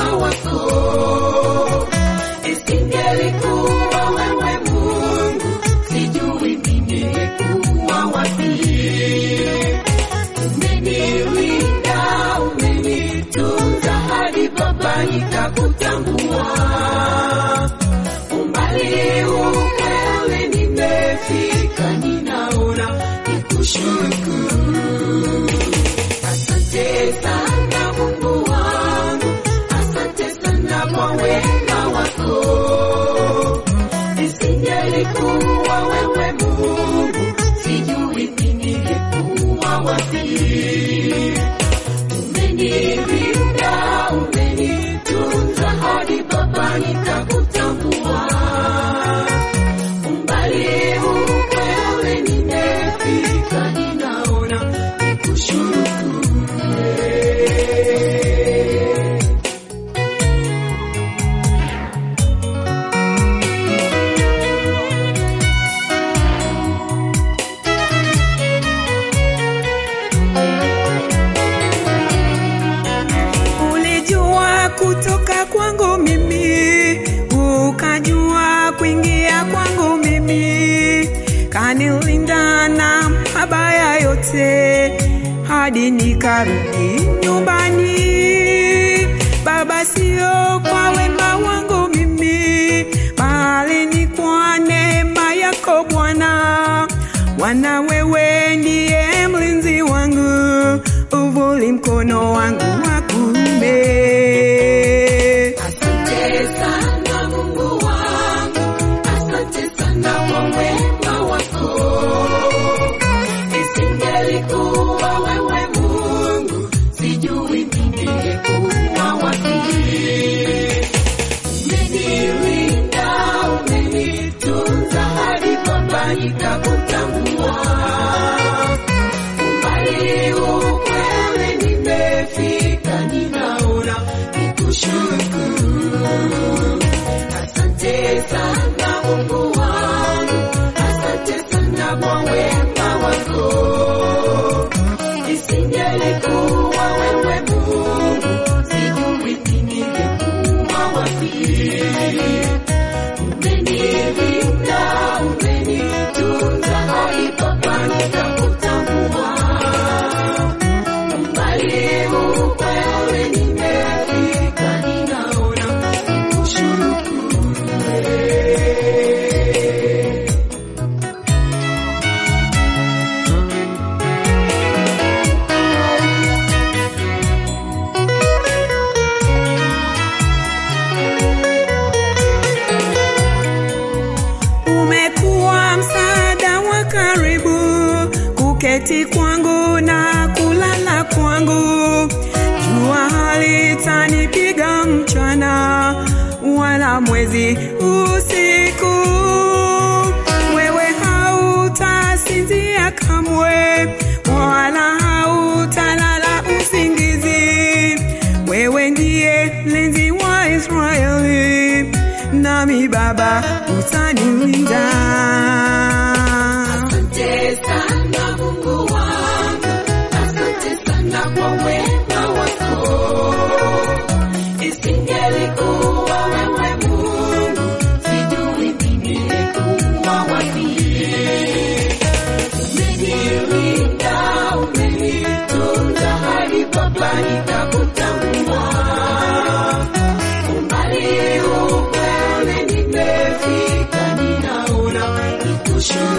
wema wako. Isingelikuwa wewe Mungu, sijui ningekuwa wapi. Umenilinda, umenitunza hadi Baba nikakutambua. Umbali ukweli nimefika, ninaona nikushukuru. Asante sana Mungu wangu, asante sana kwa wema wako. Isingelikuwa wewe Mungu, sijui ningekuwa wapi. Umenilinda, umenitunza hadi Baba nikakutambua. Umbali ukweli nimefika, ninaona nikushukuru. Ulijua kutoka kwangu mimi, ukajua kuingia kwangu mimi. Kanilinda na mabaya yote hadi nikarudi nyumbani. Baba, sio kwa wema wangu mimi, bali ni kwa neema yako Bwana. Bwana, wewe ndiye mlinzi wangu, uvuli mkono wangu wa kuume. Asante sana Mungu wangu, asante sana kwa wema wako. Isingelikuwa wewe Mungu, sijui ningekuwa wapi. Umenilinda, umenitunza hadi Baba nikakutambua. Umbali ukweli nimefika, ninaona nikushukuru. Asante sana Mungu wangu, asante sana kwa wema wako. Isingelikuwa wewe Mungu, sijui ningekuwa wapi. Umenilinda, umenitunza hadi Baba nikakutambua. Umbali ukweli nimefika, ninaona nikushukuru. Umekuwa msaada wa karibu, kuketi kwangu na kulala kwangu. Jua halitanipiga mchana, wala mwezi usiku. Wewe hautasinzia kamwe, wala hautalala usingizi. Wewe ndiye mlinzi wa Israeli, nami Baba utanilinda. Asante sana Mungu wangu, asante sana kwa wema wako. Isingelikuwa wewe Mungu, sijui ningekuwa wapi. Umenilinda, umenitunza hadi Baba nikakutambua. Umbali ukweli nimefika, ninaona nikushukuru.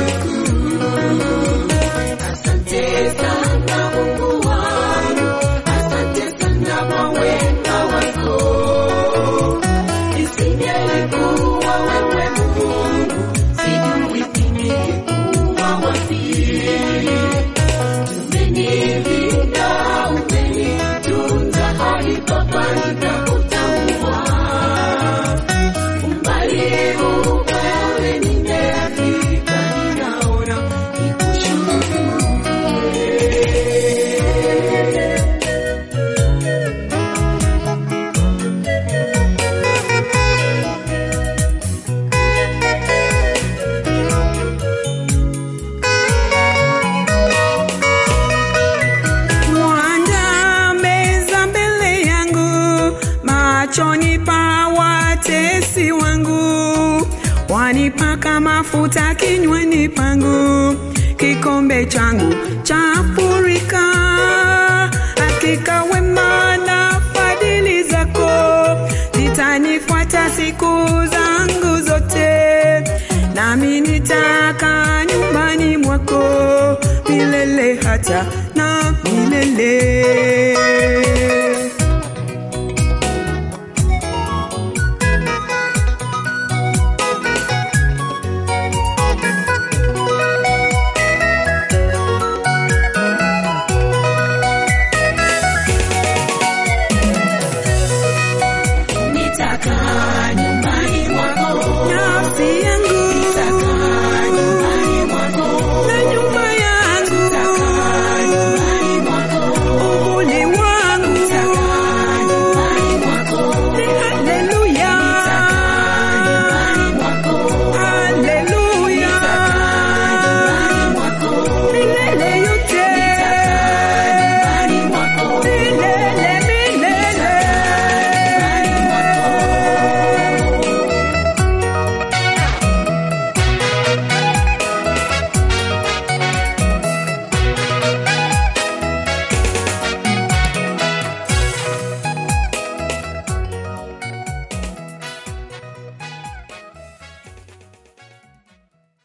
machonipa watesi wangu, wanipaka mafuta kinywani pangu, kikombe changu chafurika. Hakika wema na fadhili zako zitanifuata siku zangu zote, nami nitakaa nyumbani mwako milele hata na milele.